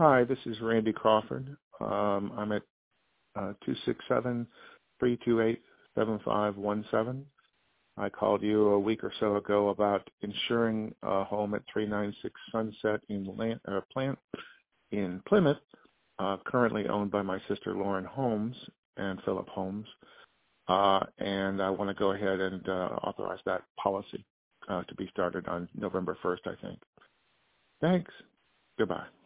Hi, this is Randy Crawford. I'm at 267-328-7517. I called you a week or so ago about insuring a home at 396 Sunset Plant in Plymouth, currently owned by my sister Lauren Holmes and Philip Holmes. And I want to go ahead and authorize that policy to be started on November 1st, I think. Thanks. Goodbye.